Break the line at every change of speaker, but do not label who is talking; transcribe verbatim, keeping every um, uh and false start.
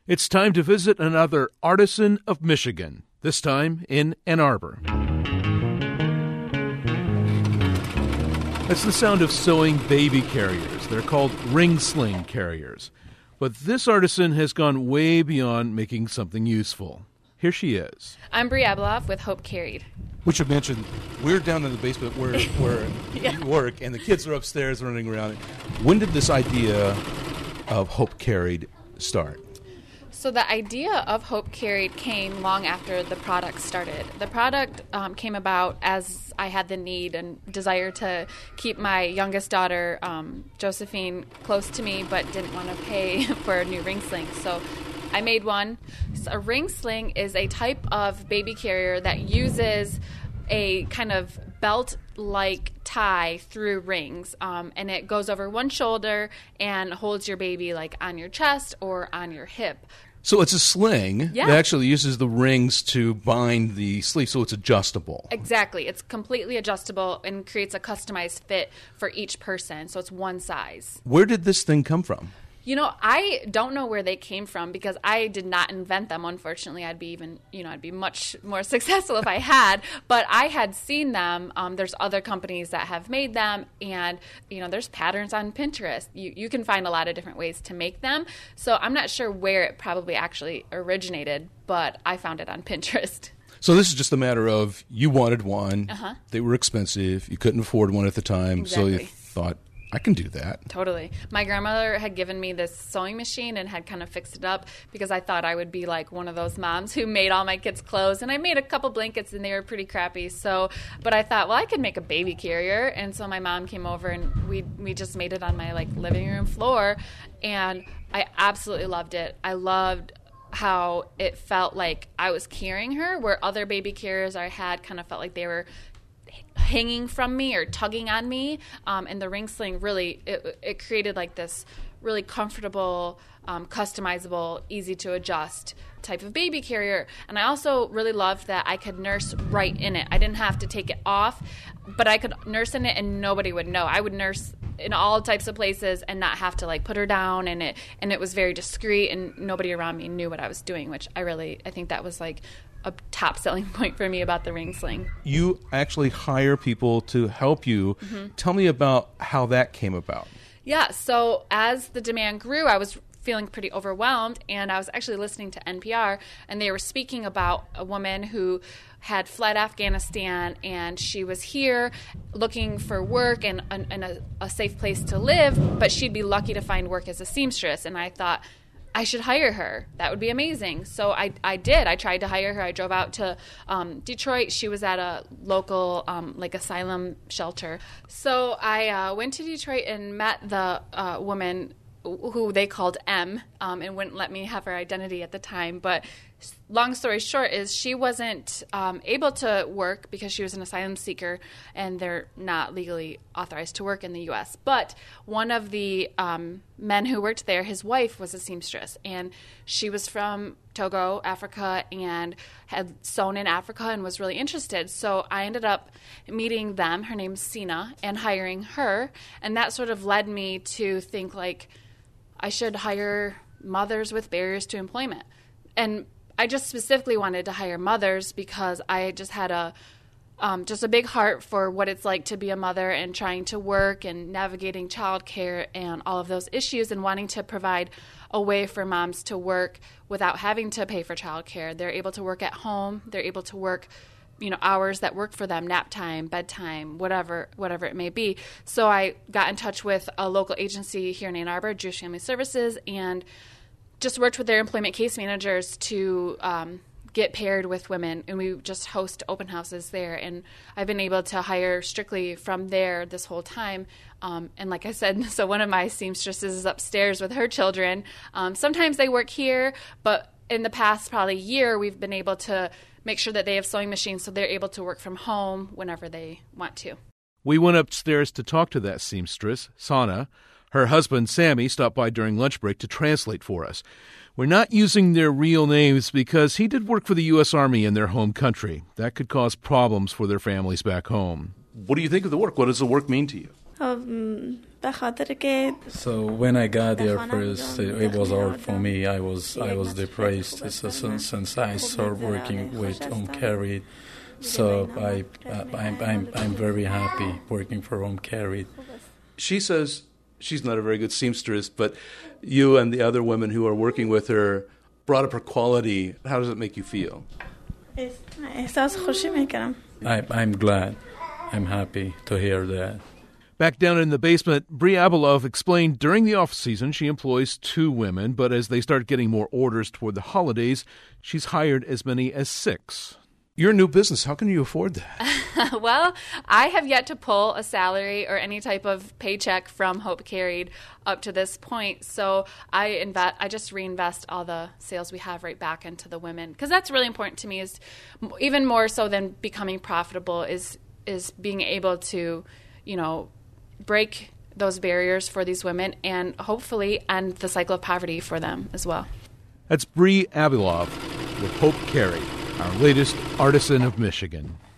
It's time to visit another artisan of Michigan, this time in Ann Arbor. That's the sound of sewing baby carriers. They're called ring sling carriers. But this artisan has gone way beyond making something useful. Here she is.
I'm Bree Abeloff with Hope Carried.
We should mention, we're down in the basement where, where
yeah.
you work, and the kids are upstairs running around. When did this idea of Hope Carried start?
So the idea of Hope Carried came long after the product started. The product um, came about as I had the need and desire to keep my youngest daughter, um, Josephine, close to me, but didn't want to pay for a new ring sling. So I made one. So a ring sling is a type of baby carrier that uses a kind of belt-like tie through rings, um, and it goes over one shoulder and holds your baby like on your chest or on your hip.
So it's a sling
yeah.
that actually uses the rings to bind the sleeve, so it's adjustable.
Exactly. It's completely adjustable and creates a customized fit for each person, so it's one size.
Where did this thing come from?
You know, I don't know where they came from because I did not invent them. Unfortunately, I'd be even, you know, I'd be much more successful if I had. But I had seen them. Um, there's other companies that have made them, and you know, there's patterns on Pinterest. You you can find a lot of different ways to make them. So I'm not sure where it probably actually originated, but I found it on Pinterest.
So this is just a matter of you wanted one.
Uh-huh.
They were expensive. You couldn't afford one at the time,
Exactly.
so you thought, I can do that.
Totally. My grandmother had given me this sewing machine and had kind of fixed it up because I thought I would be like one of those moms who made all my kids' clothes. And I made a couple blankets and they were pretty crappy. So, but I thought, well, I could make a baby carrier. And so my mom came over and we we just made it on my like living room floor. And I absolutely loved it. I loved how it felt like I was carrying her, where other baby carriers I had kind of felt like they were hanging from me or tugging on me, um, and the ring sling really it, it created like this really comfortable, um, customizable, easy to adjust type of baby carrier. And I also really loved that I could nurse right in it. I didn't have to take it off, but I could nurse in it and nobody would know. I would nurse in all types of places and not have to like put her down, and it and it was very discreet and nobody around me knew what I was doing, which I really I think that was like a top selling point for me about the ring sling.
You actually hire people to help you. Mm-hmm. Tell me about how that came about.
Yeah, so as the demand grew, I was feeling pretty overwhelmed, and I was actually listening to N P R, and they were speaking about a woman who had fled Afghanistan, and she was here looking for work and, and, and a, a safe place to live, but she'd be lucky to find work as a seamstress. And I thought, I should hire her. That would be amazing. So I, I did. I tried to hire her. I drove out to um, Detroit. She was at a local um, like asylum shelter. So I uh, went to Detroit and met the uh, woman who they called M, um, and wouldn't let me have her identity at the time. But long story short is she wasn't um, able to work because she was an asylum seeker, and they're not legally authorized to work in the U S. But one of the um, men who worked there, his wife was a seamstress, and she was from Togo, Africa, and had sewn in Africa and was really interested. So I ended up meeting them, her name's Sina, and hiring her. And that sort of led me to think like, I should hire mothers with barriers to employment. And I just specifically wanted to hire mothers because I just had a um, just a big heart for what it's like to be a mother and trying to work and navigating childcare and all of those issues, and wanting to provide a way for moms to work without having to pay for childcare. They're able to work at home. They're able to work, you know, hours that work for them, nap time, bedtime, whatever, whatever it may be. So I got in touch with a local agency here in Ann Arbor, Jewish Family Services, and just worked with their employment case managers to um, get paired with women, and we just host open houses there. And I've been able to hire strictly from there this whole time. Um, and like I said, so one of my seamstresses is upstairs with her children. Um, sometimes they work here, but in the past probably year, we've been able to make sure that they have sewing machines so they're able to work from home whenever they want to.
We went upstairs to talk to that seamstress, Sana. Her husband, Sammy, stopped by during lunch break to translate for us. We're not using their real names because he did work for the U S Army in their home country. That could cause problems for their families back home. What do you think of the work? What does the work mean to you?
So when I got there first, it, it was hard for me. I was I was depressed so, since, since I started working with Home Carried. So I, uh, I'm, I'm, I'm very happy working for Home Carried.
She says she's not a very good seamstress, but you and the other women who are working with her brought up her quality. How does it make you feel?
I, I'm glad. I'm happy to hear that.
Back down in the basement, Bree Abilov explained during the off-season she employs two women, but as they start getting more orders toward the holidays, she's hired as many as six.
You're a new business. How can you afford that?
Well, I have yet to pull a salary or any type of paycheck from Hope Carried up to this point. So I invest, I just reinvest all the sales we have right back into the women, because that's really important to me. Is even more so than becoming profitable is is being able to, you know, break those barriers for these women and hopefully end the cycle of poverty for them as well.
That's Bree Abilov with Hope Carried, our latest artisan of Michigan.